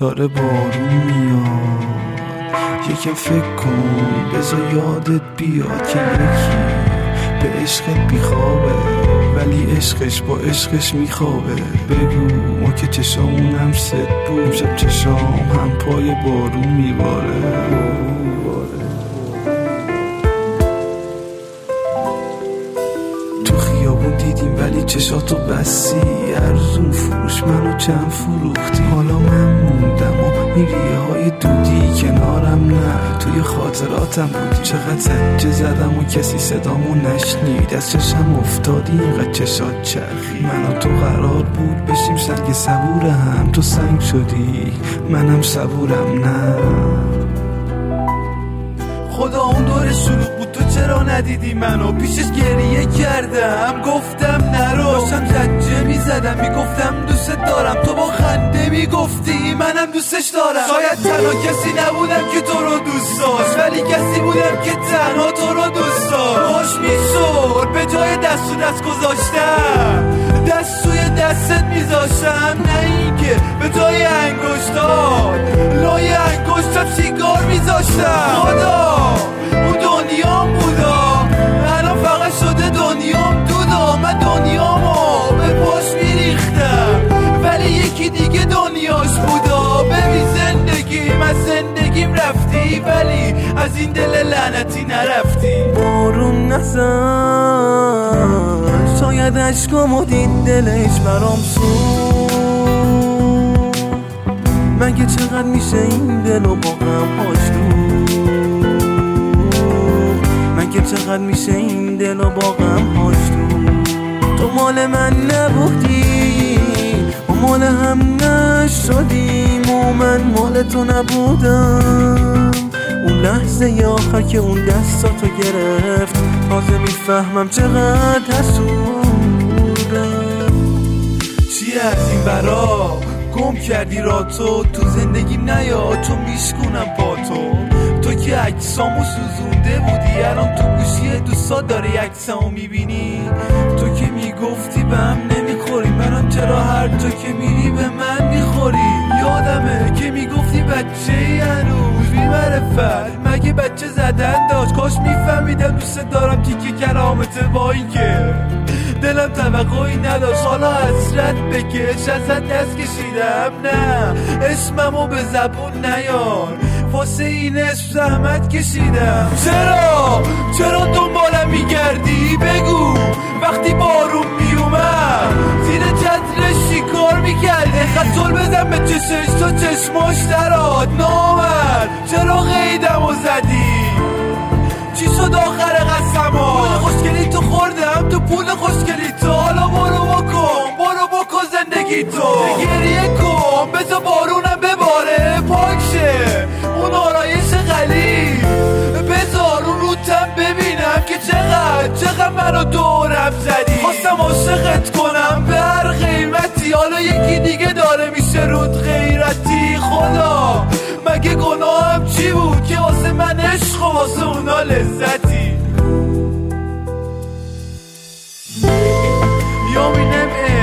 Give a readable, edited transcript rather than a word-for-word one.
داره بارون میاد، یکم فکر کن بذار یادت بیاد که یکی به عشقت بیخوابه ولی عشقش با عشقش میخوابه. بگو ما که چشامونم ست بود، شب چشام هم پای بارون میباره. تو خیابون دیدیم ولی چشاتو بسی، ارزون فروش منو چند فروختی. حالا من موندم و میریه های دودی کنارم، نه توی خاطراتم بودی. چقدر زجه زدم و کسی صدامو نشنید، از چشم افتادی اینقدر چشات چرخی. من و تو قرار بود بشیم سنگ صبور هم، تو سنگ شدی منم صبورم. نه خدا اون دور شلوغ بود، تو چرا ندیدی منو؟ پیشش گریه کردم گفتم نرو، داشتم زجه میزدم میگفتم دوست دارم، تو با خنده میگفتی منم دوستش دارم. شاید تنها کسی نبودم که تو رو دوست داشت، ولی کسی بودم که تنها تو رو دوست داشت. خوش میشد به جای دست و دست گذاشتم دست توی دستت میذاشتم، نه اینکه به جای انگشتات لای انگشتم سیگار میذاشتم. خدا اون دنیام بودا، الان فقط شده دنیام دودا. من دنیامو به پاش میریختم ولی یکی دیگه دنیاش بودا. ببین زندگیم از زندگیم رفتی ولی از این دل لعنتی نرفتی. بارون نزن شاید عشقامو دید دلش برام سوخت. مگه چقدر میشه این دلو با غم هاش دوخت؟ مگه چقدر میشه این دلو با غم هاش دوخت؟ تو مال من نبودی و مال هم نشدیم و من مال تو نبودم. اون لحظه آخر که اون دستاتو گرفت تازه میفهمم چقدر حسودم. چی از این برا گم کردی را تو زندگیم نیا، چون میشکونم با تو که عکسامو سوزونده بودی، الان تو گوشی دوستا داره عکسامو میبینی. تو که میگفتی به هم نمیخوری، منم چرا هر جا که میری به من میخوری. یادمه که میگفتی بچه هنوز بی‌معرفت، مگه بچه زدن داشت؟ کاش میفهمیدم دوست دارم تیکه کلامته، با این که دلم توقعی نداشت. حالا حسرت بکش ازت دست کشیدم، نه اسممو به زبون نیار، واسه این اسم زحمت کشیدم. چرا دنبالم میگردی؟ بگو وقتی بارون میومد زیر چترش چیکار میکردی؟ خطول بزن به چشش تا چشماش دراد نامرد. چرا قیدمو زدی؟ چی شد آخر قسما؟ پول خوشگلی تو خوردم تو پول خوشگلی تو، حالا برو بکن زندگی تو. گریه کن بذار بارونم بباره پاکشه اون آرایش غلیظ، بذار اون روتم ببینم که چقدر منو دورم زدی. خواستم عاشقت کنم به هر قیمتی، حالا یکی دیگه داره میشه رود غیرتی. خدا مگه گناهم چی بود که واسه من عشق و واسه اونا لذتی؟ یامینم